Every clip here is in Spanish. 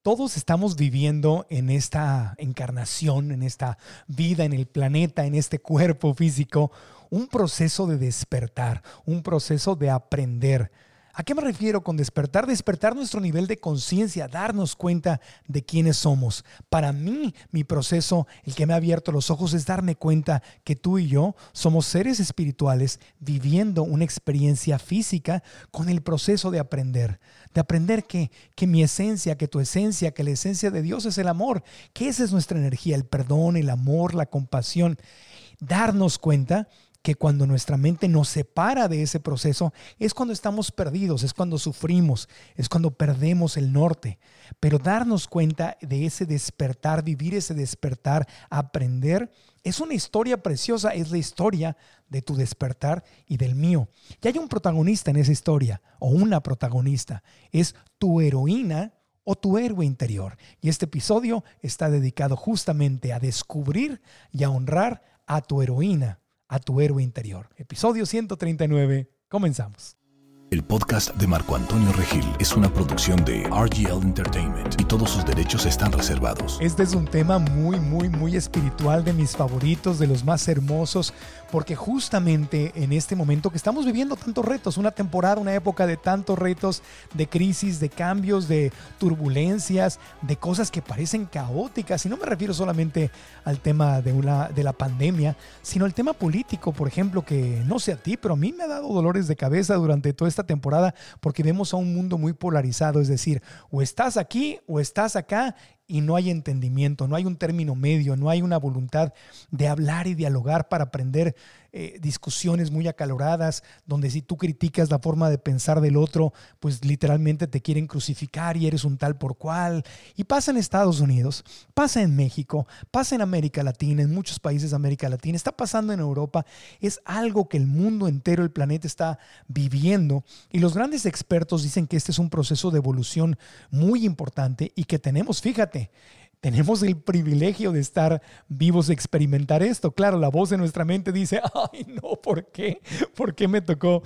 Todos estamos viviendo en esta encarnación, en esta vida, en el planeta, en este cuerpo físico, un proceso de despertar, un proceso de aprender. ¿A qué me refiero con despertar? Despertar nuestro nivel de conciencia, darnos cuenta de quiénes somos. Para mí, mi proceso, el que me ha abierto los ojos, es darme cuenta que tú y yo somos seres espirituales viviendo una experiencia física con el proceso de aprender. De aprender que mi esencia, que tu esencia, que la esencia de Dios es el amor, que esa es nuestra energía, el perdón, el amor, la compasión. Darnos cuenta que cuando nuestra mente nos separa de ese proceso es cuando estamos perdidos, es cuando sufrimos, es cuando perdemos el norte. Pero darnos cuenta de ese despertar, vivir ese despertar, aprender, es una historia preciosa, es la historia de tu despertar y del mío. Y hay un protagonista en esa historia, o una protagonista, es tu heroína o tu héroe interior. Y este episodio está dedicado justamente a descubrir y a honrar a tu heroína, a tu héroe interior. Episodio 139. Comenzamos. El podcast de Marco Antonio Regil es una producción de RGL Entertainment y todos sus derechos están reservados. Este es un tema muy espiritual, de mis favoritos, de los más hermosos, porque justamente en este momento que estamos viviendo tantos retos, una temporada, una época de tantos retos, de crisis, de cambios, de turbulencias, de cosas que parecen caóticas, y no me refiero solamente al tema de la pandemia, sino al tema político, por ejemplo, que no sé a ti, pero a mí me ha dado dolores de cabeza durante toda esta temporada, porque vemos a un mundo muy polarizado, es decir, o estás aquí o estás acá, y no hay entendimiento, no hay un término medio, no hay una voluntad de hablar y dialogar para aprender discusiones muy acaloradas, donde si tú criticas la forma de pensar del otro, pues literalmente te quieren crucificar y eres un tal por cual. Y pasa en Estados Unidos, pasa en México, pasa en América Latina, en muchos países de América Latina, está pasando en Europa. Es algo que el mundo entero, el planeta está viviendo, y los grandes expertos dicen que este es un proceso de evolución muy importante y que tenemos, fíjate, tenemos el privilegio de estar vivos, de experimentar esto. Claro, la voz de nuestra mente dice, ay no, ¿por qué? ¿Por qué me tocó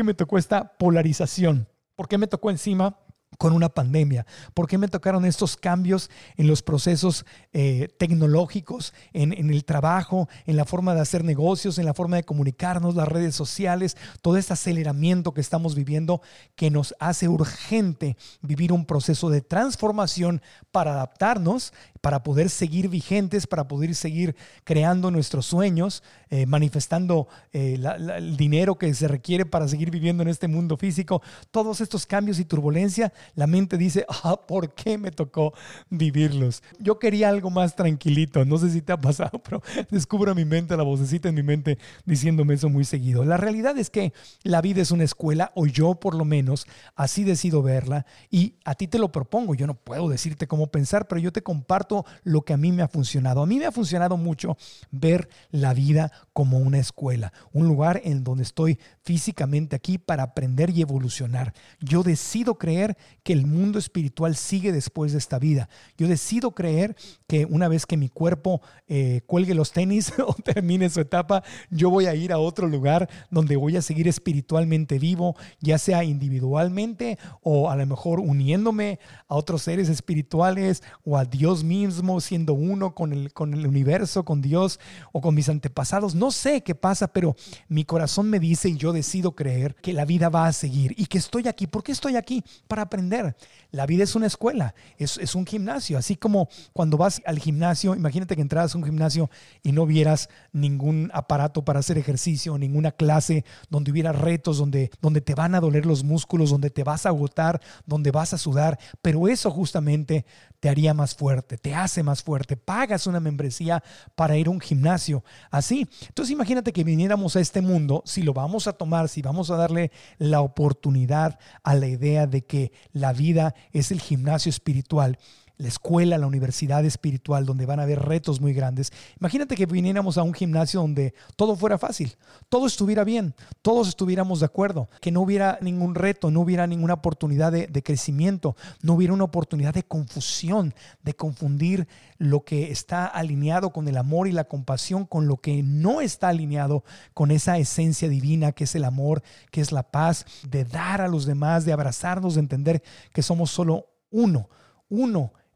esta polarización? ¿Por qué me tocó encima con una pandemia? ¿Por qué me tocaron estos cambios en los procesos tecnológicos, en el trabajo, en la forma de hacer negocios, en la forma de comunicarnos, las redes sociales, todo este aceleramiento que estamos viviendo que nos hace urgente vivir un proceso de transformación para adaptarnos, para poder seguir vigentes, para poder seguir creando nuestros sueños, manifestando el dinero que se requiere para seguir viviendo en este mundo físico? Todos estos cambios y turbulencia, la mente dice, ¿por qué me tocó vivirlos? Yo quería algo más tranquilito, no sé si te ha pasado, pero descubro mi mente, la vocecita en mi mente diciéndome eso muy seguido. La realidad es que la vida es una escuela, o yo por lo menos así decido verla, y a ti te lo propongo. Yo no puedo decirte cómo pensar, pero yo te comparto lo que a mí me ha funcionado. A mí me ha funcionado mucho ver la vida como una escuela, un lugar en donde estoy físicamente aquí para aprender y evolucionar. Yo decido creer que el mundo espiritual sigue después de esta vida. Yo decido creer que una vez que mi cuerpo cuelgue los tenis o termine su etapa, yo voy a ir a otro lugar donde voy a seguir espiritualmente vivo, ya sea individualmente o a lo mejor uniéndome a otros seres espirituales o a Dios mismo, siendo uno con el universo, con Dios o con mis antepasados. No sé qué pasa, pero mi corazón me dice, y yo decido creer que la vida va a seguir y que estoy aquí. ¿Por qué estoy aquí? Para aprender. La vida es una escuela, es un gimnasio. Así como cuando vas al gimnasio, imagínate que entraras a un gimnasio y no vieras ningún aparato para hacer ejercicio, ninguna clase donde hubiera retos, donde te van a doler los músculos, donde te vas a agotar, donde vas a sudar, pero eso justamente te haría más fuerte, te hace más fuerte. Pagas una membresía para ir a un gimnasio. Así. Entonces imagínate que viniéramos a este mundo, si lo vamos a tomar, si vamos a darle la oportunidad a la idea de que la vida es el gimnasio espiritual, la escuela, la universidad espiritual, donde van a haber retos muy grandes. Imagínate que viniéramos a un gimnasio donde todo fuera fácil, todo estuviera bien, todos estuviéramos de acuerdo, que no hubiera ningún reto, no hubiera ninguna oportunidad de crecimiento, no hubiera una oportunidad de confusión, de confundir lo que está alineado con el amor y la compasión con lo que no está alineado con esa esencia divina que es el amor, que es la paz, de dar a los demás, de abrazarnos, de entender que somos solo uno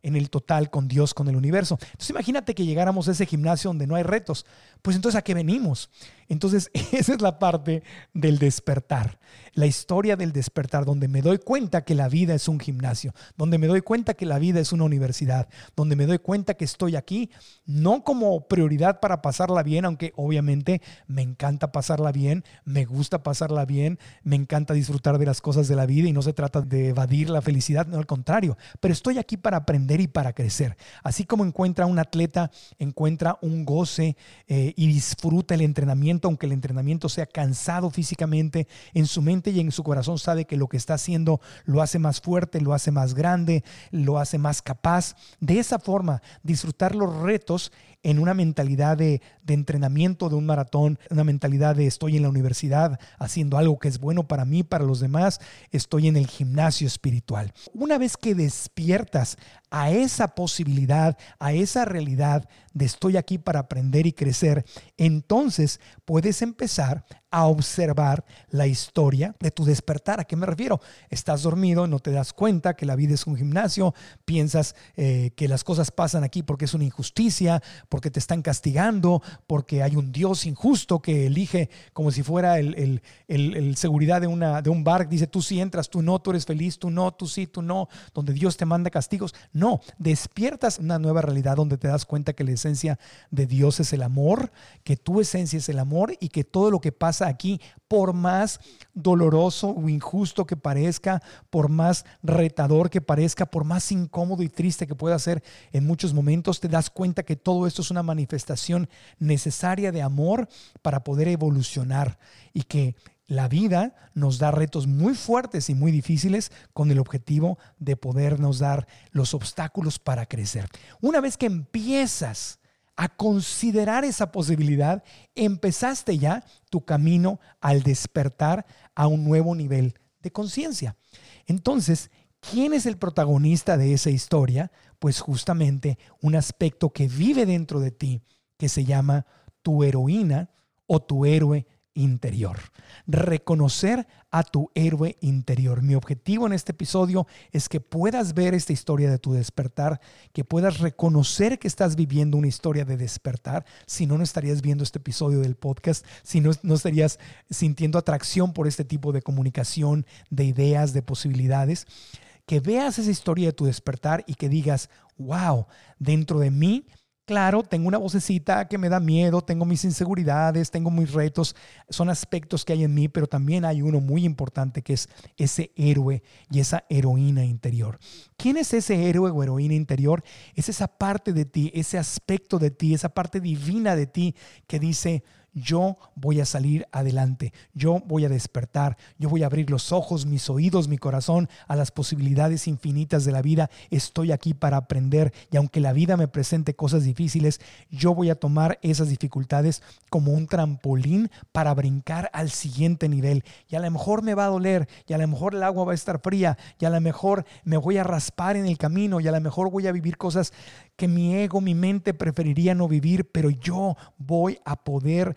en el total con Dios, con el universo. Entonces imagínate que llegáramos a ese gimnasio donde no hay retos. Pues entonces, ¿a qué venimos? Entonces esa es la parte del despertar, la historia del despertar, donde me doy cuenta que la vida es un gimnasio, donde me doy cuenta que la vida es una universidad, donde me doy cuenta que estoy aquí no como prioridad para pasarla bien, aunque obviamente me encanta pasarla bien, me gusta pasarla bien, me encanta disfrutar de las cosas de la vida y no se trata de evadir la felicidad, no, al contrario, pero estoy aquí para aprender y para crecer. Así como encuentra un atleta, encuentra un goce y disfruta el entrenamiento, aunque el entrenamiento sea cansado físicamente, en su mente y en su corazón sabe que lo que está haciendo lo hace más fuerte, lo hace más grande, lo hace más capaz. De esa forma, disfrutar los retos en una mentalidad de entrenamiento de un maratón, una mentalidad de estoy en la universidad haciendo algo que es bueno para mí, para los demás, estoy en el gimnasio espiritual. Una vez que despiertas a esa posibilidad, a esa realidad de estoy aquí para aprender y crecer, entonces puedes empezar a observar la historia de tu despertar. ¿A qué me refiero? Estás dormido, no te das cuenta que la vida es un gimnasio, piensas que las cosas pasan aquí porque es una injusticia, porque te están castigando, porque hay un Dios injusto que elige como si fuera el seguridad de un bar. Dice, tú sí entras, tú no, tú eres feliz, tú no, tú sí, tú no, donde Dios te manda castigos. No, despiertas una nueva realidad donde te das cuenta que la esencia de Dios es el amor, que tu esencia es el amor y que todo lo que pasa aquí, por más doloroso o injusto que parezca, por más retador que parezca, por más incómodo y triste que pueda ser en muchos momentos, te das cuenta que todo esto es una manifestación necesaria de amor para poder evolucionar y que la vida nos da retos muy fuertes y muy difíciles con el objetivo de podernos dar los obstáculos para crecer. Una vez que empiezas a considerar esa posibilidad, empezaste ya tu camino al despertar a un nuevo nivel de conciencia. Entonces, ¿quién es el protagonista de esa historia? Pues justamente un aspecto que vive dentro de ti, que se llama tu heroína o tu héroe interior. Reconocer a tu héroe interior. Mi objetivo en este episodio es que puedas ver esta historia de tu despertar, que puedas reconocer que estás viviendo una historia de despertar. Si no, no estarías viendo este episodio del podcast, si no, no estarías sintiendo atracción por este tipo de comunicación, de ideas, de posibilidades. Que veas esa historia de tu despertar y que digas, wow, dentro de mí, claro, tengo una vocecita que me da miedo, tengo mis inseguridades, tengo mis retos, son aspectos que hay en mí, pero también hay uno muy importante que es ese héroe y esa heroína interior. ¿Quién es ese héroe o heroína interior? Es esa parte de ti, ese aspecto de ti, esa parte divina de ti que dice, yo voy a salir adelante, yo voy a despertar, yo voy a abrir los ojos, mis oídos, mi corazón a las posibilidades infinitas de la vida. Estoy aquí para aprender y aunque la vida me presente cosas difíciles, yo voy a tomar esas dificultades como un trampolín para brincar al siguiente nivel. Y a lo mejor me va a doler, y a lo mejor el agua va a estar fría, y a lo mejor me voy a raspar en el camino, y a lo mejor voy a vivir cosas que mi ego, mi mente preferiría no vivir, pero yo voy a poder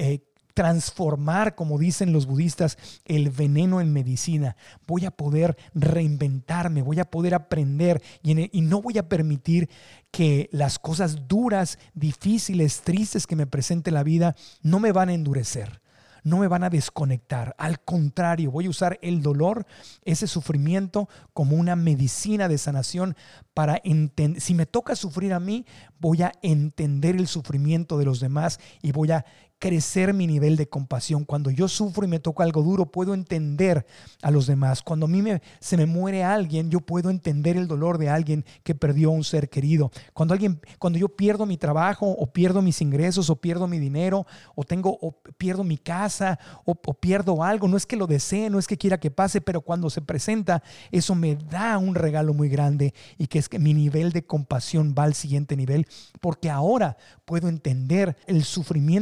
transformar, como dicen los budistas, el veneno en medicina. Voy a poder reinventarme, voy a poder aprender y no voy a permitir que las cosas duras, difíciles, tristes que me presente la vida no me van a endurecer. No me van a desconectar. Al contrario, voy a usar el dolor, ese sufrimiento, como una medicina de sanación para entender. Si me toca sufrir a mí, voy a entender el sufrimiento de los demás y voy a crecer mi nivel de compasión. Cuando yo sufro y me toca algo duro, puedo entender a los demás. Cuando a mí se me muere alguien, yo puedo entender el dolor de alguien que perdió a un ser querido. Cuando yo pierdo mi trabajo o pierdo mis ingresos o pierdo mi dinero o pierdo mi casa o pierdo algo, no es que lo desee, no es que quiera que pase, pero cuando se presenta, eso me da un regalo muy grande y que es que mi nivel de compasión va al siguiente nivel porque ahora puedo entender el sufrimiento y el dolor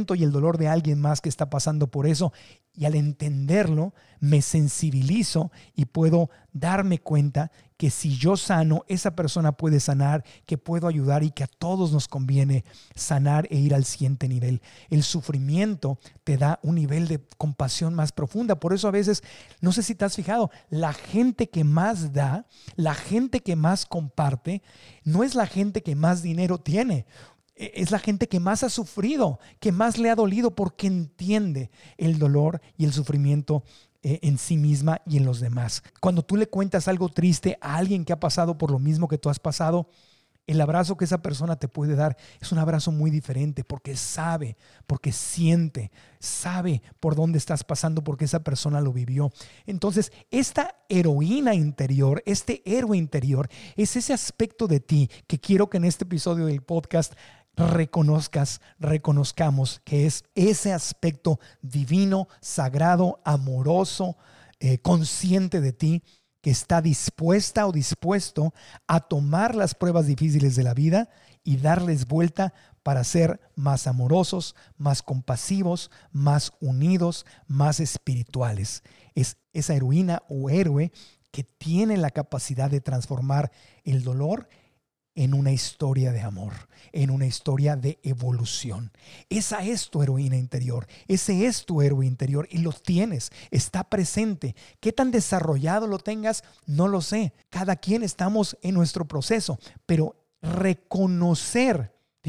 dolor de alguien más que está pasando por eso. Y al entenderlo, me sensibilizo y puedo darme cuenta que si yo sano, esa persona puede sanar, que puedo ayudar y que a todos nos conviene sanar e ir al siguiente nivel. El sufrimiento te da un nivel de compasión más profunda. Por eso a veces, no sé si te has fijado, la gente que más da, la gente que más comparte, no es la gente que más dinero tiene. Es la gente que más ha sufrido, que más le ha dolido porque entiende el dolor y el sufrimiento en sí misma y en los demás. Cuando tú le cuentas algo triste a alguien que ha pasado por lo mismo que tú has pasado, el abrazo que esa persona te puede dar es un abrazo muy diferente porque sabe, porque siente, sabe por dónde estás pasando porque esa persona lo vivió. Entonces, esta heroína interior, este héroe interior, es ese aspecto de ti que quiero que en este episodio del podcast reconozcamos que es ese aspecto divino, sagrado, amoroso, consciente de ti, que está dispuesta o dispuesto a tomar las pruebas difíciles de la vida y darles vuelta para ser más amorosos, más compasivos, más unidos, más espirituales. Es esa heroína o héroe que tiene la capacidad de transformar el dolor en una historia de amor, en una historia de evolución. Esa es tu heroína interior, ese es tu héroe interior y lo tienes, está presente. ¿Qué tan desarrollado lo tengas? No lo sé. Cada quien estamos en nuestro proceso, pero reconocer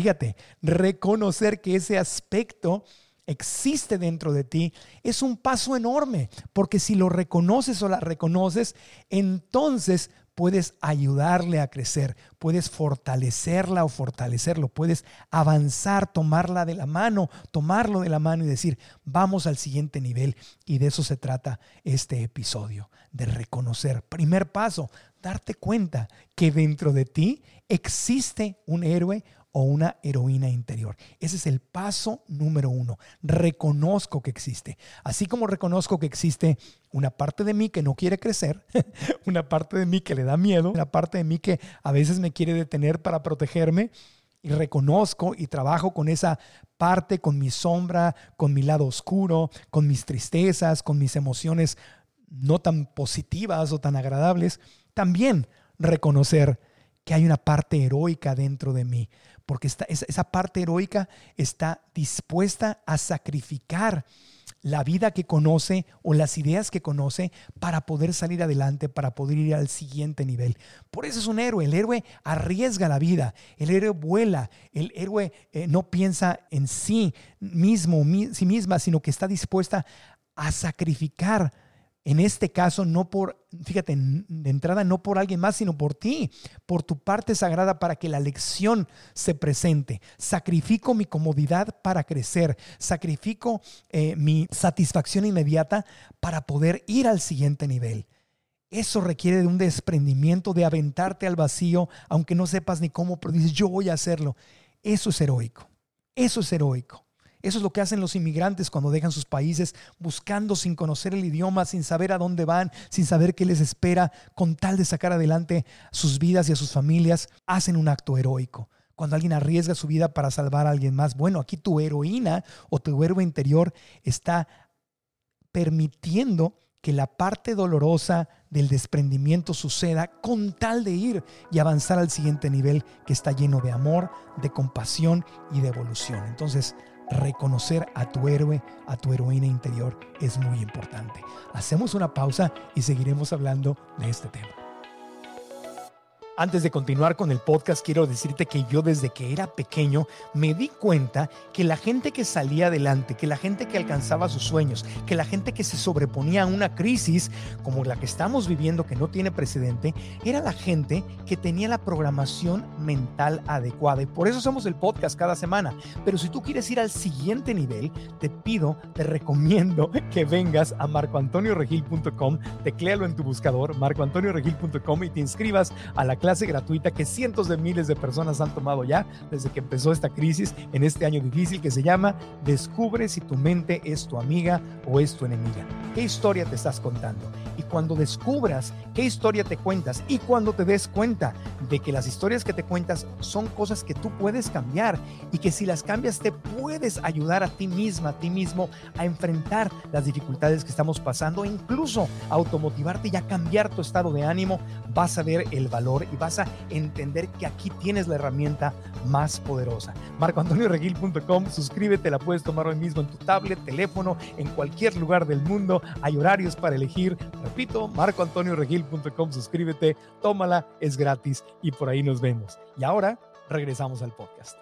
que ese aspecto existe dentro de ti es un paso enorme, porque si lo reconoces o la reconoces, entonces puedes ayudarle a crecer, puedes fortalecerla o fortalecerlo, puedes avanzar, tomarlo de la mano y decir, vamos al siguiente nivel. Y de eso se trata este episodio, de reconocer. Primer paso, darte cuenta que dentro de ti existe un héroe o una heroína interior. Ese es el paso número 1. Reconozco que existe. Así como reconozco que existe una parte de mí que no quiere crecer, una parte de mí que le da miedo, una parte de mí que a veces me quiere detener para protegerme, y reconozco y trabajo con esa parte, con mi sombra, con mi lado oscuro, con mis tristezas, con mis emociones no tan positivas o tan agradables. También reconocer que hay una parte heroica dentro de mí, porque esa parte heroica está dispuesta a sacrificar la vida que conoce o las ideas que conoce para poder salir adelante, para poder ir al siguiente nivel. Por eso es un héroe. El héroe arriesga la vida, el héroe vuela, el héroe no piensa en sí misma, sino que está dispuesta a sacrificar. En este caso, de entrada, no por alguien más, sino por ti, por tu parte sagrada para que la lección se presente. Sacrifico mi comodidad para crecer. Sacrifico mi satisfacción inmediata para poder ir al siguiente nivel. Eso requiere de un desprendimiento, de aventarte al vacío, aunque no sepas ni cómo, pero dices, yo voy a hacerlo. Eso es heroico. Eso es heroico. Eso es lo que hacen los inmigrantes cuando dejan sus países buscando sin conocer el idioma, sin saber a dónde van, sin saber qué les espera, con tal de sacar adelante sus vidas y a sus familias. Hacen un acto heroico. Cuando alguien arriesga su vida para salvar a alguien más, bueno, aquí tu heroína o tu héroe interior está permitiendo que la parte dolorosa del desprendimiento suceda con tal de ir y avanzar al siguiente nivel que está lleno de amor, de compasión y de evolución. Entonces, reconocer a tu héroe, a tu heroína interior es muy importante. Hacemos una pausa y seguiremos hablando de este tema. Antes de continuar con el podcast, quiero decirte que yo desde que era pequeño me di cuenta que la gente que salía adelante, que la gente que alcanzaba sus sueños, que la gente que se sobreponía a una crisis como la que estamos viviendo, que no tiene precedente, era la gente que tenía la programación mental adecuada. Y por eso hacemos el podcast cada semana. Pero si tú quieres ir al siguiente nivel, te recomiendo que vengas a marcoantonioregil.com, tecléalo en tu buscador, marcoantonioregil.com, y te inscribas a la clase gratuita que cientos de miles de personas han tomado ya desde que empezó esta crisis en este año difícil, que se llama Descubre si tu mente es tu amiga o es tu enemiga. ¿Qué historia te estás contando? Y cuando descubras qué historia te cuentas y cuando te des cuenta de que las historias que te cuentas son cosas que tú puedes cambiar y que si las cambias te puedes ayudar a ti misma, a ti mismo a enfrentar las dificultades que estamos pasando, e incluso a automotivarte y a cambiar tu estado de ánimo, vas a ver el valor y vas a entender que aquí tienes la herramienta más poderosa. MarcoAntonioRegil.com, suscríbete, la puedes tomar hoy mismo en tu tablet, teléfono, en cualquier lugar del mundo. Hay horarios para elegir. Repito, MarcoAntonioRegil.com, suscríbete, tómala, es gratis y por ahí nos vemos. Y ahora regresamos al podcast.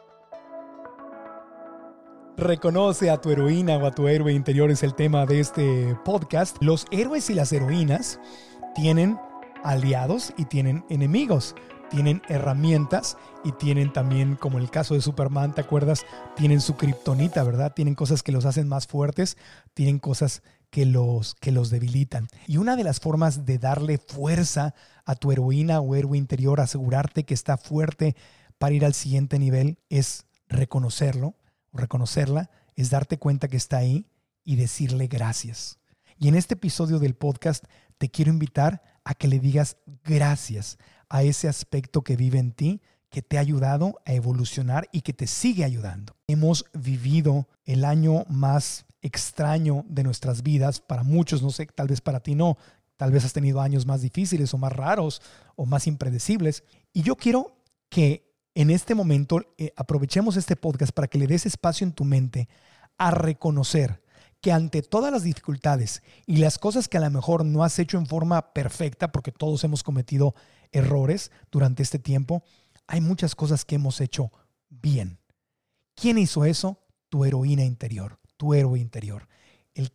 Reconoce a tu heroína o a tu héroe interior es el tema de este podcast. Los héroes y las heroínas tienen aliados y tienen enemigos. Tienen herramientas y tienen también, como el caso de Superman, ¿te acuerdas? Tienen su kriptonita, ¿verdad? Tienen cosas que los hacen más fuertes, tienen cosas que los debilitan. Y una de las formas de darle fuerza a tu heroína o héroe interior, asegurarte que está fuerte para ir al siguiente nivel, es reconocerlo o reconocerla, es darte cuenta que está ahí y decirle gracias. Y en este episodio del podcast te quiero invitar a que le digas gracias a ese aspecto que vive en ti, que te ha ayudado a evolucionar y que te sigue ayudando. Hemos vivido el año más extraño de nuestras vidas. Para muchos, no sé, tal vez para ti no. Tal vez has tenido años más difíciles o más raros o más impredecibles. Y yo quiero que en este momento aprovechemos este podcast para que le des espacio en tu mente a reconocer que ante todas las dificultades y las cosas que a lo mejor no has hecho en forma perfecta, porque todos hemos cometido errores durante este tiempo, hay muchas cosas que hemos hecho bien. ¿Quién hizo eso? Tu heroína interior, tu héroe interior. El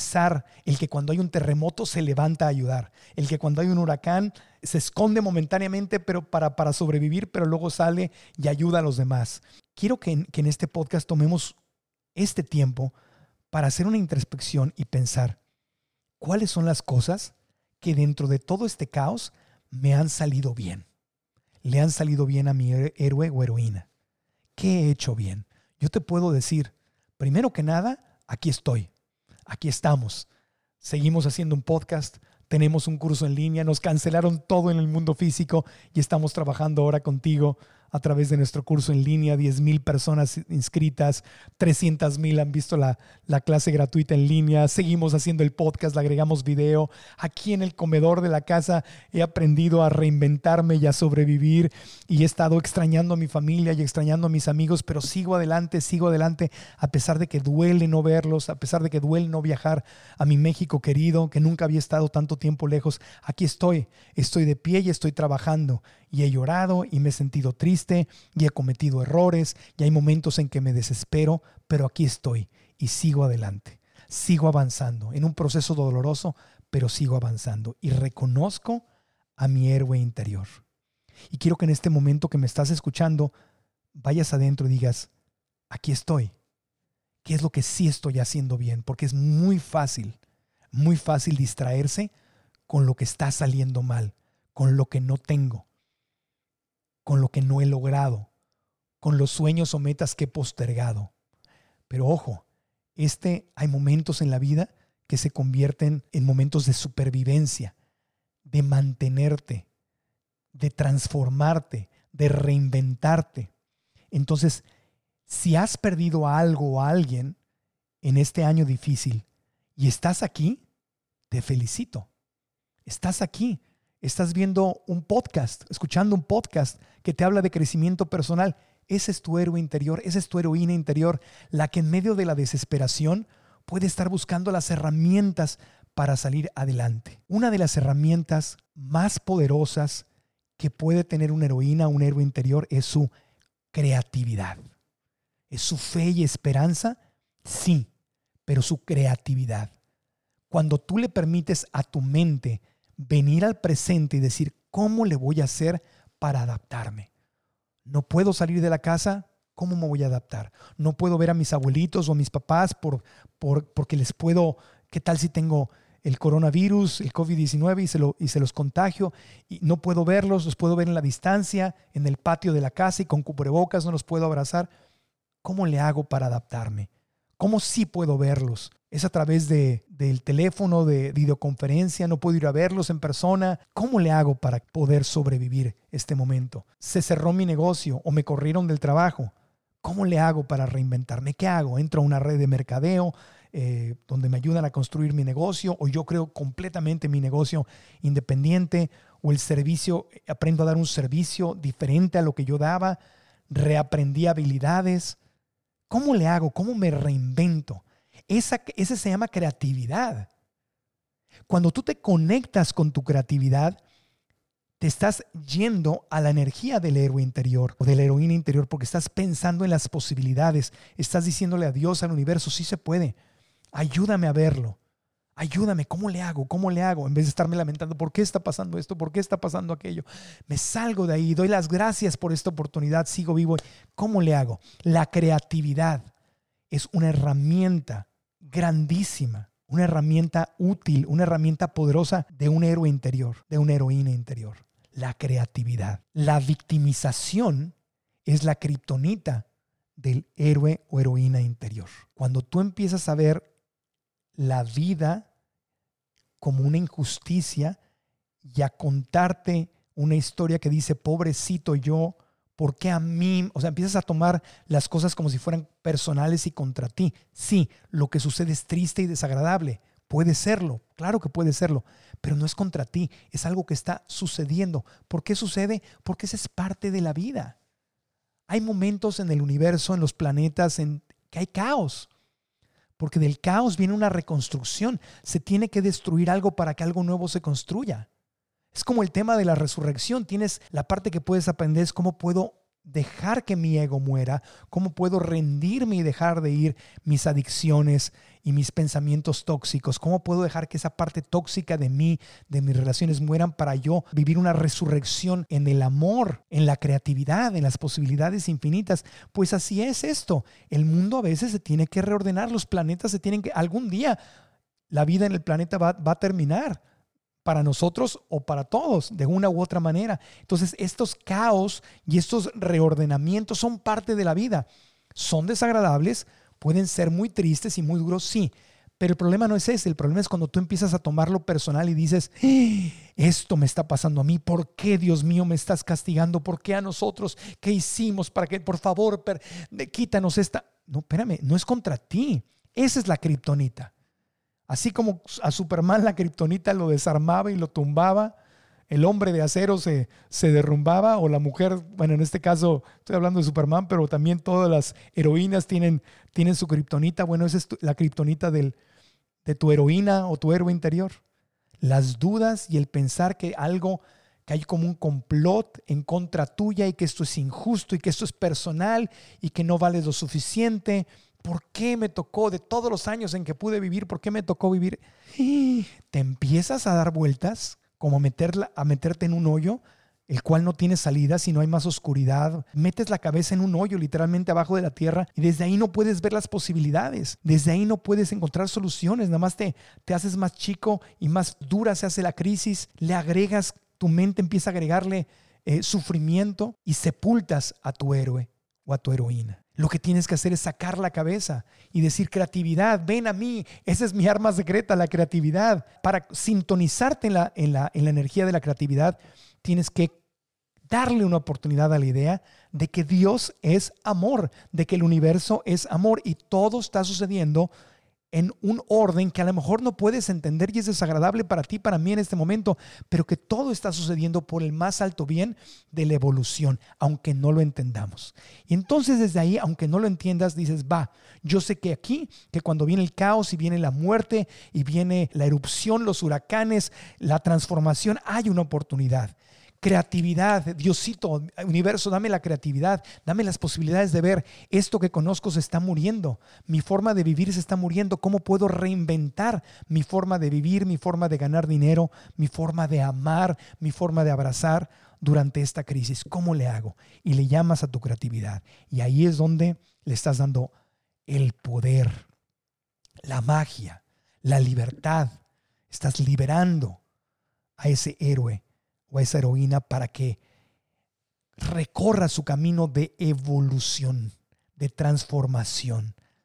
que cuando hay un terremoto se levanta a ayudar. El que cuando hay un huracán se esconde momentáneamente pero para sobrevivir, pero luego sale y ayuda a los demás. Quiero que en este podcast tomemos este tiempo para hacer una introspección y pensar cuáles son las cosas que dentro de todo este caos me han salido bien. Le han salido bien a mi héroe o heroína. ¿Qué he hecho bien? Yo te puedo decir, primero que nada, aquí estoy. Aquí estamos. Seguimos haciendo un podcast. Tenemos un curso en línea. Nos cancelaron todo en el mundo físico y estamos trabajando ahora contigo a través de nuestro curso en línea. 10,000 personas inscritas. 300,000 han visto la clase gratuita en línea. Seguimos haciendo el podcast. Le agregamos video. Aquí en el comedor de la casa he aprendido a reinventarme y a sobrevivir. Y he estado extrañando a mi familia y extrañando a mis amigos. Pero sigo adelante a pesar de que duele no verlos. A pesar de que duele no viajar a mi México querido, que nunca había estado tanto tiempo lejos. Aquí estoy de pie y estoy trabajando y he llorado y me he sentido triste y he cometido errores y hay momentos en que me desespero, pero aquí estoy y sigo adelante, sigo avanzando en un proceso doloroso, pero sigo avanzando y reconozco a mi héroe interior. Y quiero que en este momento que me estás escuchando vayas adentro y digas, aquí estoy. ¿Qué es lo que sí estoy haciendo bien? Porque es muy fácil distraerse con lo que está saliendo mal, con lo que no tengo, con lo que no he logrado, con los sueños o metas que he postergado. Pero ojo, hay momentos en la vida que se convierten en momentos de supervivencia, de mantenerte, de transformarte, de reinventarte. Entonces, si has perdido algo o a alguien en este año difícil y estás aquí, te felicito. Estás aquí, estás viendo un podcast, escuchando un podcast que te habla de crecimiento personal. Ese es tu héroe interior, esa es tu heroína interior, la que en medio de la desesperación puede estar buscando las herramientas para salir adelante. Una de las herramientas más poderosas que puede tener una heroína o un héroe interior es su creatividad. ¿Es su fe y esperanza? Sí, pero su creatividad. Cuando tú le permites a tu mente venir al presente y decir, ¿cómo le voy a hacer para adaptarme? No puedo salir de la casa, ¿cómo me voy a adaptar? No puedo ver a mis abuelitos o a mis papás porque les puedo, ¿qué tal si tengo el coronavirus, el COVID-19 y se los contagio? Y no puedo verlos, los puedo ver en la distancia, en el patio de la casa y con cubrebocas no los puedo abrazar. ¿Cómo le hago para adaptarme? ¿Cómo sí puedo verlos? Es a través del teléfono, de videoconferencia, no puedo ir a verlos en persona. ¿Cómo le hago para poder sobrevivir este momento? Se cerró mi negocio o me corrieron del trabajo. ¿Cómo le hago para reinventarme? ¿Qué hago? ¿Entro a una red de mercadeo donde me ayudan a construir mi negocio? ¿O yo creo completamente mi negocio independiente? ¿O el servicio, aprendo a dar un servicio diferente a lo que yo daba? ¿Reaprendí habilidades? ¿Cómo le hago? ¿Cómo me reinvento? Ese se llama creatividad. Cuando tú te conectas con tu creatividad, te estás yendo a la energía del héroe interior o de la heroína interior porque estás pensando en las posibilidades. Estás diciéndole a Dios, al universo, sí se puede. Ayúdame a verlo. Ayúdame, ¿cómo le hago? ¿Cómo le hago? En vez de estarme lamentando, ¿por qué está pasando esto? ¿Por qué está pasando aquello? Me salgo de ahí, doy las gracias por esta oportunidad, sigo vivo. ¿Cómo le hago? La creatividad es una herramienta grandísima, una herramienta útil, una herramienta poderosa de un héroe interior, de una heroína interior. La creatividad. La victimización es la kriptonita del héroe o heroína interior. Cuando tú empiezas a ver la vida como una injusticia y a contarte una historia que dice, pobrecito yo, ¿por qué a mí? O sea, empiezas a tomar las cosas como si fueran personales y contra ti. Sí, lo que sucede es triste y desagradable. Puede serlo, claro que puede serlo, pero no es contra ti, es algo que está sucediendo. ¿Por qué sucede? Porque esa es parte de la vida. Hay momentos en el universo, en los planetas, en que hay caos. Porque del caos viene una reconstrucción. Se tiene que destruir algo para que algo nuevo se construya. Es como el tema de la resurrección. Tienes la parte que puedes aprender es cómo puedo dejar que mi ego muera, cómo puedo rendirme y dejar de ir mis adicciones y mis pensamientos tóxicos, cómo puedo dejar que esa parte tóxica de mí, de mis relaciones mueran para yo vivir una resurrección en el amor, en la creatividad, en las posibilidades infinitas. Pues así es esto. El mundo a veces se tiene que reordenar, los planetas se tienen que, algún día la vida en el planeta va a terminar. Para nosotros o para todos, de una u otra manera. Entonces, estos caos y estos reordenamientos son parte de la vida. Son desagradables, pueden ser muy tristes y muy duros, sí. Pero el problema no es ese. El problema es cuando tú empiezas a tomarlo personal y dices, esto me está pasando a mí. ¿Por qué, Dios mío, me estás castigando? ¿Por qué a nosotros? ¿Qué hicimos para que, por favor, quítanos esta? No, espérame, no es contra ti. Esa es la kriptonita. Así como a Superman la kriptonita lo desarmaba y lo tumbaba, el hombre de acero se derrumbaba, o la mujer, bueno, en este caso estoy hablando de Superman, pero también todas las heroínas tienen su kriptonita. Bueno, esa es la kriptonita de tu heroína o tu héroe interior. Las dudas y el pensar que hay como un complot en contra tuya y que esto es injusto y que esto es personal y que no vales lo suficiente. ¿Por qué me tocó, de todos los años en que pude vivir, por qué me tocó vivir? Te empiezas a dar vueltas, como a meterte en un hoyo, el cual no tiene salida si no hay más oscuridad. Metes la cabeza en un hoyo literalmente abajo de la tierra y desde ahí no puedes ver las posibilidades. Desde ahí no puedes encontrar soluciones. Nada más te haces más chico y más dura se hace la crisis. Le agregas, tu mente empieza a agregarle sufrimiento y sepultas a tu héroe o a tu heroína. Lo que tienes que hacer es sacar la cabeza y decir, creatividad, ven a mí. Esa es mi arma secreta, la creatividad. Para sintonizarte en la energía de la creatividad, tienes que darle una oportunidad a la idea de que Dios es amor, de que el universo es amor y todo está sucediendo en un orden que a lo mejor no puedes entender y es desagradable para ti, para mí en este momento, pero que todo está sucediendo por el más alto bien de la evolución, aunque no lo entendamos. Y entonces desde ahí, aunque no lo entiendas, dices, yo sé que aquí, que cuando viene el caos y viene la muerte y viene la erupción, los huracanes, la transformación, hay una oportunidad. Creatividad, Diosito, universo, dame la creatividad, dame las posibilidades de ver esto que conozco se está muriendo, mi forma de vivir se está muriendo, ¿cómo puedo reinventar mi forma de vivir, mi forma de ganar dinero, mi forma de amar, mi forma de abrazar durante esta crisis? ¿Cómo le hago? Y le llamas a tu creatividad y ahí es donde le estás dando el poder, la magia, la libertad, estás liberando a ese héroe o a esa heroína para que recorra su camino de evolución, de transformación,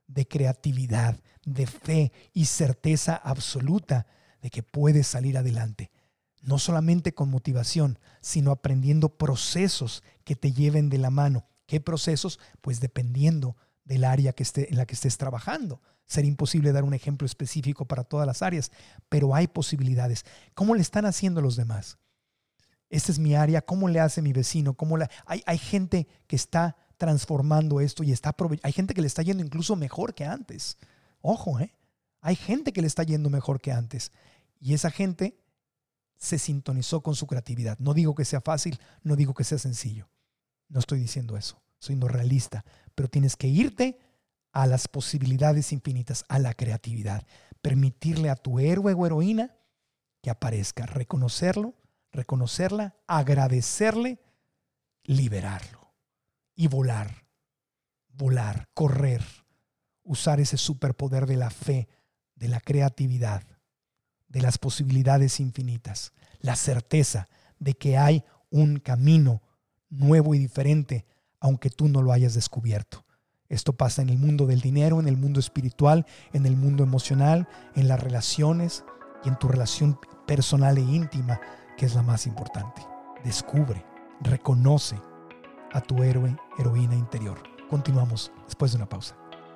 de creatividad, de fe y certeza absoluta de que puedes salir adelante. No solamente con motivación, sino aprendiendo procesos que te lleven de la mano. ¿Qué procesos? Pues dependiendo del área en la que estés trabajando. Sería imposible dar un ejemplo específico para todas las áreas, pero hay posibilidades. ¿Cómo le están haciendo los demás? Esta es mi área. ¿Cómo le hace mi vecino? Hay gente que está transformando esto y hay gente que le está yendo incluso mejor que antes. Ojo, hay gente que le está yendo mejor que antes. Y esa gente se sintonizó con su creatividad. No digo que sea fácil, no digo que sea sencillo. No estoy diciendo eso. Soy no realista. Pero tienes que irte a las posibilidades infinitas, a la creatividad. Permitirle a tu héroe o heroína que aparezca. Reconocerla, agradecerle, liberarlo. Y volar, correr. Usar ese superpoder de la fe, de la creatividad, de las posibilidades infinitas, la certeza de que hay un camino nuevo y diferente, aunque tú no lo hayas descubierto. Esto pasa en el mundo del dinero, en el mundo espiritual, en el mundo emocional, en las relaciones y en tu relación personal e íntima, que es la más importante. Descubre, reconoce a tu héroe, heroína interior. Continuamos después de una pausa.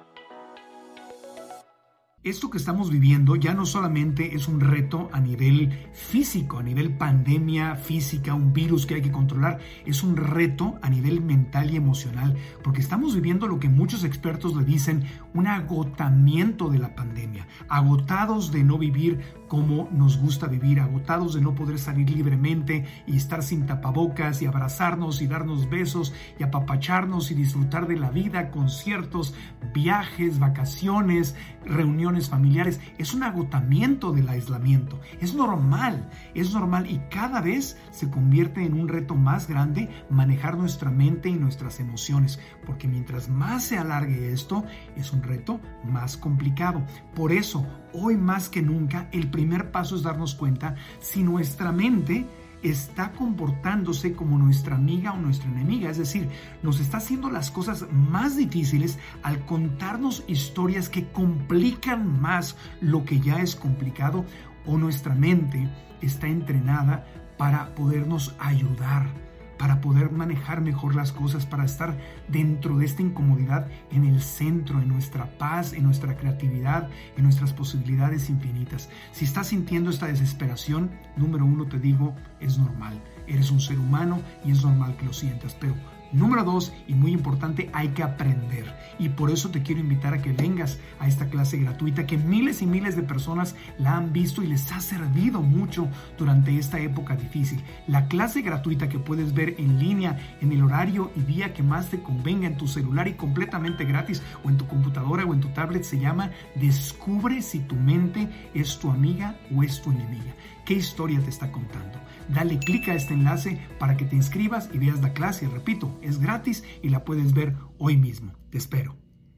Esto que estamos viviendo ya no solamente es un reto a nivel físico, a nivel pandemia física, un virus que hay que controlar, es un reto a nivel mental y emocional, porque estamos viviendo lo que muchos expertos le dicen un agotamiento de la pandemia, agotados de no vivir como nos gusta vivir, agotados de no poder salir libremente y estar sin tapabocas y abrazarnos y darnos besos y apapacharnos y disfrutar de la vida, conciertos, viajes, vacaciones, reuniones familiares. Es un agotamiento del aislamiento. Es normal y cada vez se convierte en un reto más grande manejar nuestra mente y nuestras emociones, porque mientras más se alargue esto, es un reto más complicado. Por eso, hoy más que nunca, el primer paso es darnos cuenta si nuestra mente está comportándose como nuestra amiga o nuestra enemiga, es decir, nos está haciendo las cosas más difíciles al contarnos historias que complican más lo que ya es complicado, o nuestra mente está entrenada para podernos ayudar, para poder manejar mejor las cosas, para estar dentro de esta incomodidad en el centro, en nuestra paz, en nuestra creatividad, en nuestras posibilidades infinitas. Si estás sintiendo esta desesperación, número uno te digo, es normal. Eres un ser humano y es normal que lo sientas, pero número dos, y muy importante, hay que aprender. Y por eso te quiero invitar a que vengas a esta clase gratuita que miles y miles de personas la han visto y les ha servido mucho durante esta época difícil. La clase gratuita que puedes ver en línea en el horario y día que más te convenga en tu celular y completamente gratis, o en tu computadora o en tu tablet, se llama Descubre si tu mente es tu amiga o es tu enemiga. ¿Qué historia te está contando? Dale clic a este enlace para que te inscribas y veas la clase. Repito, es gratis y la puedes ver hoy mismo. Te espero.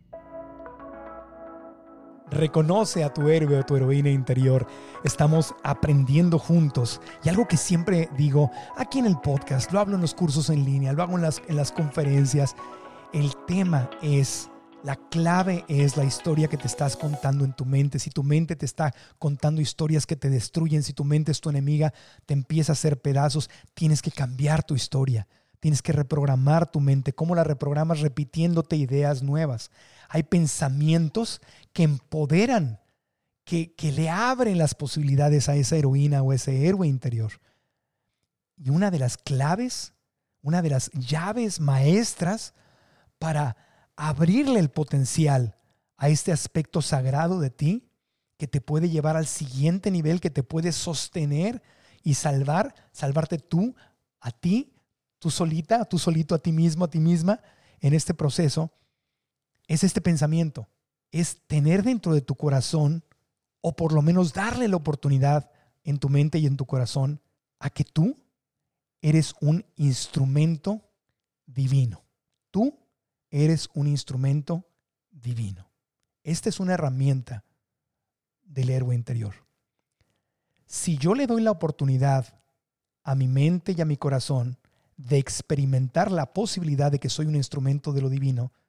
Reconoce a tu héroe o tu heroína interior. Estamos aprendiendo juntos. Y algo que siempre digo aquí en el podcast, lo hablo en los cursos en línea, lo hago en las conferencias. El tema es, la clave es la historia que te estás contando en tu mente. Si tu mente te está contando historias que te destruyen, si tu mente es tu enemiga, te empieza a hacer pedazos, tienes que cambiar tu historia. Tienes que reprogramar tu mente. ¿Cómo la reprogramas? Repitiéndote ideas nuevas. Hay pensamientos que empoderan, que le abren las posibilidades a esa heroína o ese héroe interior. Y una de las claves, una de las llaves maestras para abrirle el potencial a este aspecto sagrado de ti, que te puede llevar al siguiente nivel, que te puede sostener y salvarte tú, a ti, tú solita, tú solito, a ti mismo, a ti misma, en este proceso, es este pensamiento, es tener dentro de tu corazón, o por lo menos darle la oportunidad en tu mente y en tu corazón, a que tú eres un instrumento divino. Tú eres un instrumento divino. Esta es una herramienta del héroe interior. Si yo le doy la oportunidad a mi mente y a mi corazón de experimentar la posibilidad de que soy un instrumento de lo divino,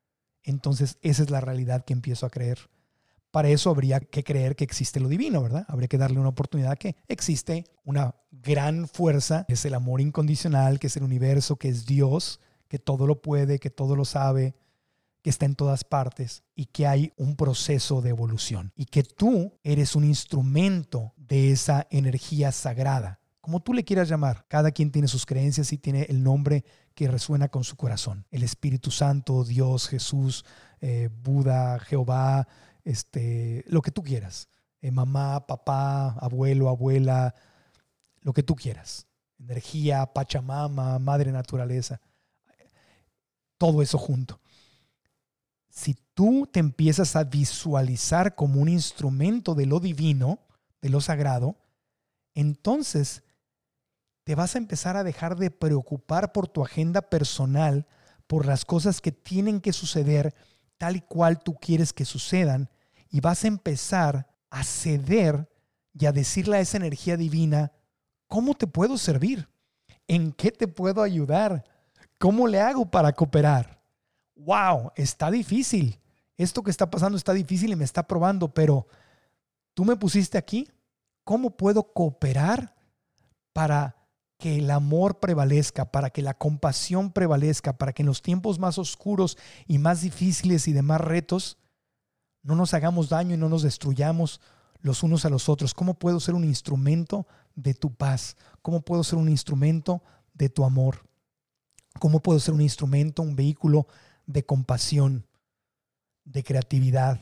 entonces esa es la realidad que empiezo a creer. Para eso habría que creer que existe lo divino, ¿verdad? Habría que darle una oportunidad a que existe una gran fuerza, que es el amor incondicional, que es el universo, que es Dios, que todo lo puede, que todo lo sabe, que está en todas partes y que hay un proceso de evolución y que tú eres un instrumento de esa energía sagrada, como tú le quieras llamar. Cada quien tiene sus creencias y tiene el nombre que resuena con su corazón. El Espíritu Santo, Dios, Jesús, Buda, Jehová, lo que tú quieras. Mamá, papá, abuelo, abuela, lo que tú quieras. Energía, Pachamama, madre naturaleza. Todo eso junto. Si tú te empiezas a visualizar como un instrumento de lo divino, de lo sagrado, entonces te vas a empezar a dejar de preocupar por tu agenda personal, por las cosas que tienen que suceder tal y cual tú quieres que sucedan, y vas a empezar a ceder y a decirle a esa energía divina, ¿cómo te puedo servir? ¿En qué te puedo ayudar? ¿Cómo le hago para cooperar? ¡Wow! Está difícil. Esto que está pasando está difícil y me está probando, pero tú me pusiste aquí. ¿Cómo puedo cooperar para que el amor prevalezca, para que la compasión prevalezca, para que en los tiempos más oscuros y más difíciles y de más retos no nos hagamos daño y no nos destruyamos los unos a los otros? ¿Cómo puedo ser un instrumento de tu paz? ¿Cómo puedo ser un instrumento de tu amor? ¿Cómo puedo ser un instrumento, un vehículo de compasión, de creatividad,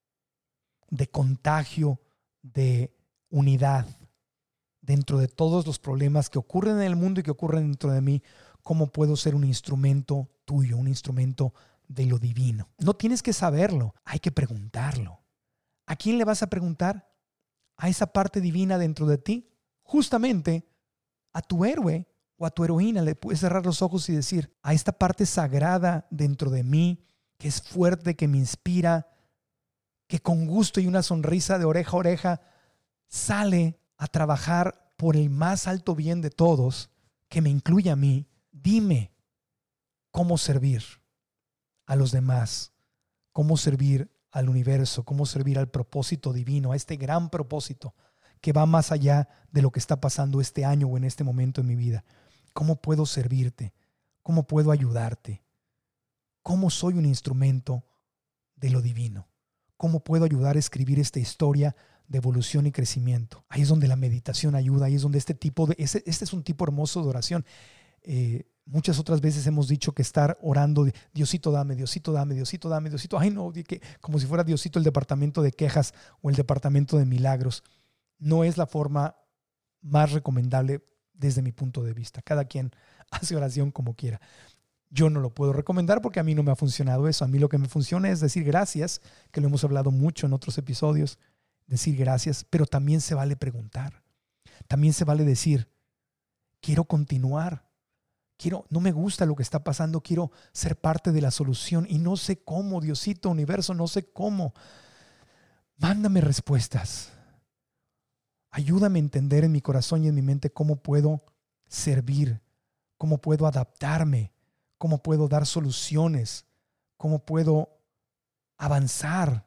de contagio, de unidad dentro de todos los problemas que ocurren en el mundo y que ocurren dentro de mí? ¿Cómo puedo ser un instrumento tuyo, un instrumento de lo divino? No tienes que saberlo, hay que preguntarlo. ¿A quién le vas a preguntar? A esa parte divina dentro de ti. Justamente a tu héroe o a tu heroína le puedes cerrar los ojos y decir, a esta parte sagrada dentro de mí, que es fuerte, que me inspira, que con gusto y una sonrisa de oreja a oreja sale a trabajar por el más alto bien de todos, que me incluye a mí. Dime cómo servir a los demás, cómo servir al universo, cómo servir al propósito divino, a este gran propósito que va más allá de lo que está pasando este año o en este momento en mi vida. ¿Cómo puedo servirte? ¿Cómo puedo ayudarte? ¿Cómo soy un instrumento de lo divino? ¿Cómo puedo ayudar a escribir esta historia de evolución y crecimiento? Ahí es donde la meditación ayuda, ahí es donde este es un tipo hermoso de oración. Muchas otras veces hemos dicho que estar orando, Diosito dame, Diosito dame, Diosito dame, Diosito, ay no, como si fuera Diosito el departamento de quejas o el departamento de milagros, no es la forma más recomendable desde mi punto de vista. Cada quien hace oración como quiera. Yo no lo puedo recomendar porque a mí no me ha funcionado eso. A mí lo que me funciona es decir gracias, que lo hemos hablado mucho en otros episodios, decir gracias, pero también se vale preguntar. También se vale decir, quiero continuar. No me gusta lo que está pasando, quiero ser parte de la solución y no sé cómo, Diosito, universo, no sé cómo. Mándame respuestas. Ayúdame a entender en mi corazón y en mi mente cómo puedo servir, cómo puedo adaptarme, cómo puedo dar soluciones, cómo puedo avanzar.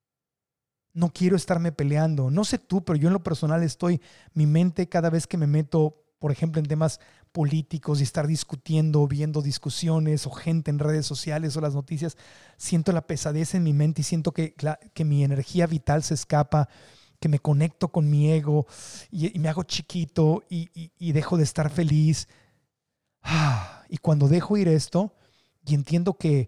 No quiero estarme peleando. No sé tú, pero yo en lo personal mi mente cada vez que me meto, por ejemplo, en temas políticos y estar discutiendo, viendo discusiones o gente en redes sociales o las noticias, siento la pesadez en mi mente y siento que mi energía vital se escapa, que me conecto con mi ego y me hago chiquito y dejo de estar feliz. Y cuando dejo ir esto y entiendo que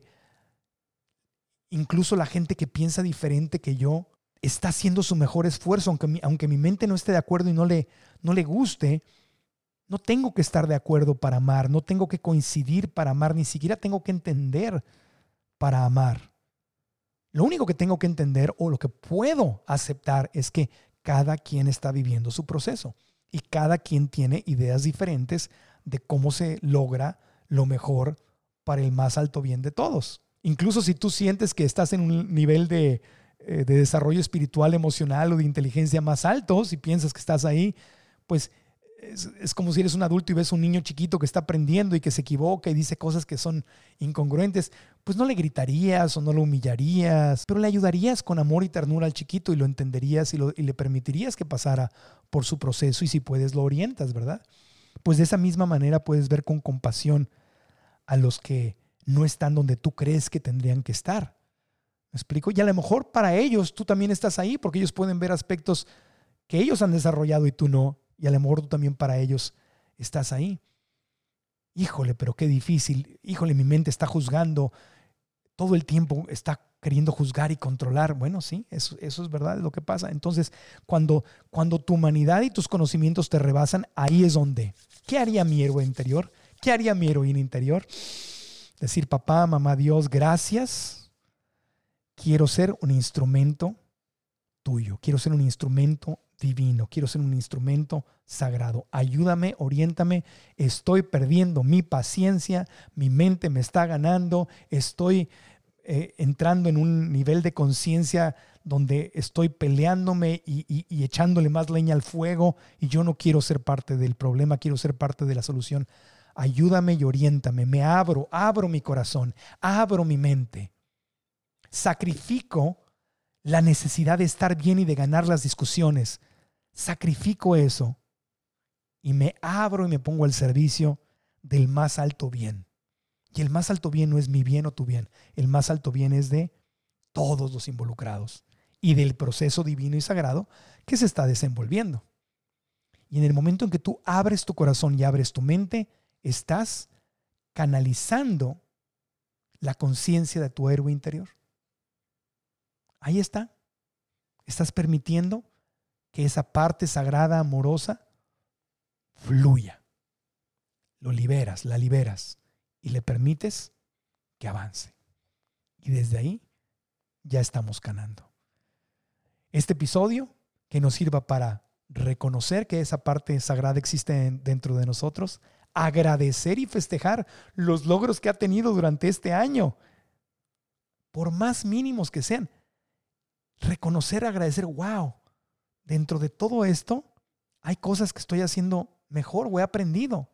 incluso la gente que piensa diferente que yo está haciendo su mejor esfuerzo, aunque mi mente no esté de acuerdo y no le guste, no tengo que estar de acuerdo para amar, no tengo que coincidir para amar, ni siquiera tengo que entender para amar. Lo único que tengo que entender o lo que puedo aceptar es que cada quien está viviendo su proceso y cada quien tiene ideas diferentes de cómo se logra lo mejor para el más alto bien de todos. Incluso si tú sientes que estás en un nivel de desarrollo espiritual, emocional o de inteligencia más alto, si piensas que estás ahí, pues es como si eres un adulto y ves un niño chiquito que está aprendiendo y que se equivoca y dice cosas que son incongruentes. pues no le gritarías o no lo humillarías, pero le ayudarías con amor y ternura al chiquito y lo entenderías y le permitirías que pasara por su proceso y si puedes lo orientas, ¿verdad? Pues de esa misma manera puedes ver con compasión a los que no están donde tú crees que tendrían que estar. ¿Me explico? Y a lo mejor para ellos tú también estás ahí porque ellos pueden ver aspectos que ellos han desarrollado y tú no. Y a lo mejor tú también para ellos estás ahí. Híjole, pero qué difícil. Híjole, mi mente está juzgando. Todo el tiempo está queriendo juzgar y controlar. Bueno, sí, eso es verdad, es lo que pasa. Entonces, cuando tu humanidad y tus conocimientos te rebasan, ahí es donde. ¿Qué haría mi héroe interior? ¿Qué haría mi heroína interior? Decir, papá, mamá, Dios, gracias. Quiero ser un instrumento tuyo. Quiero ser un instrumento divino. Quiero ser un instrumento sagrado. Ayúdame, oriéntame. Estoy perdiendo mi paciencia. Mi mente me está ganando. Estoy entrando en un nivel de conciencia donde estoy peleándome y echándole más leña al fuego. Y yo no quiero ser parte del problema. Quiero ser parte de la solución. Ayúdame y oriéntame. Me abro mi corazón. Abro mi mente. Sacrifico la necesidad de estar bien y de ganar las discusiones. Sacrifico eso y me abro y me pongo al servicio del más alto bien. Y el más alto bien no es mi bien o tu bien. El más alto bien es de todos los involucrados y del proceso divino y sagrado que se está desenvolviendo. Y en el momento en que tú abres tu corazón y abres tu mente, estás canalizando la conciencia de tu héroe interior. Ahí está. Estás permitiendo que esa parte sagrada, amorosa, fluya. Lo liberas, la liberas y le permites que avance. Y desde ahí ya estamos ganando. Este episodio que nos sirva para reconocer que esa parte sagrada existe dentro de nosotros, agradecer y festejar los logros que ha tenido durante este año, por más mínimos que sean. Reconocer, agradecer, wow, dentro de todo esto hay cosas que estoy haciendo mejor o he aprendido.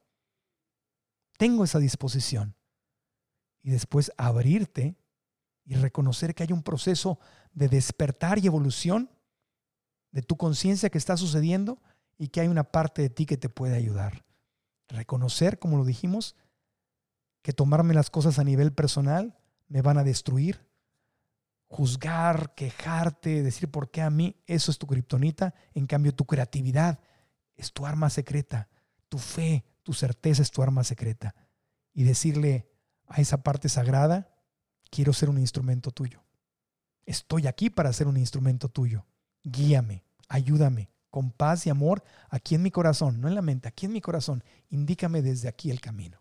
Tengo esa disposición. Y después abrirte y reconocer que hay un proceso de despertar y evolución de tu conciencia que está sucediendo y que hay una parte de ti que te puede ayudar. Reconocer, como lo dijimos, que tomarme las cosas a nivel personal me van a destruir. Juzgar, quejarte, decir por qué a mí, eso es tu kriptonita. En cambio, tu creatividad es tu arma secreta. Tu fe, tu certeza es tu arma secreta. Y decirle a esa parte sagrada, quiero ser un instrumento tuyo. Estoy aquí para ser un instrumento tuyo. Guíame, ayúdame, con paz y amor, aquí en mi corazón, no en la mente, aquí en mi corazón. Indícame desde aquí el camino.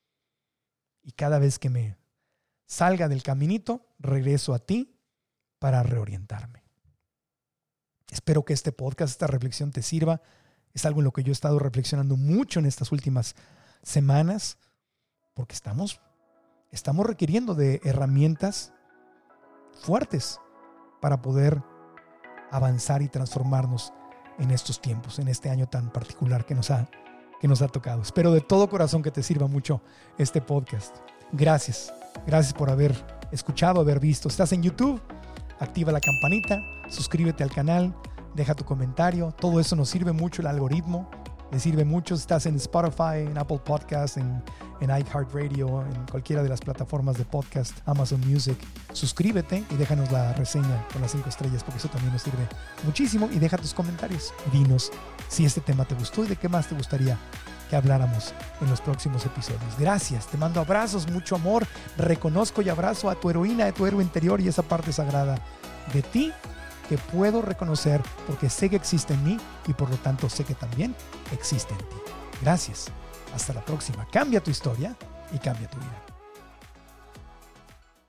Y cada vez que me salga del caminito, regreso a ti para reorientarme. Espero que este podcast, esta reflexión te sirva. Es algo en lo que yo he estado reflexionando mucho en estas últimas semanas, porque estamos requiriendo de herramientas fuertes para poder avanzar y transformarnos en estos tiempos, en este año tan particular que nos ha tocado. Espero de todo corazón que te sirva mucho este podcast. Gracias por haber escuchado, haber visto. ¿Estás en YouTube? Activa la campanita, suscríbete al canal, deja tu comentario. Todo eso nos sirve mucho, el algoritmo le sirve mucho. Estás en Spotify, en Apple Podcasts, en iHeartRadio, en cualquiera de las plataformas de podcast, Amazon Music. Suscríbete y déjanos la reseña con las 5 estrellas porque eso también nos sirve muchísimo. Y deja tus comentarios. Dinos si este tema te gustó y de qué más te gustaría que habláramos en los próximos episodios. Gracias, te mando abrazos, mucho amor. Reconozco y abrazo a tu heroína, a tu héroe interior y esa parte sagrada de ti que puedo reconocer porque sé que existe en mí y por lo tanto sé que también existe en ti. Gracias. Hasta la próxima. Cambia tu historia y cambia tu vida.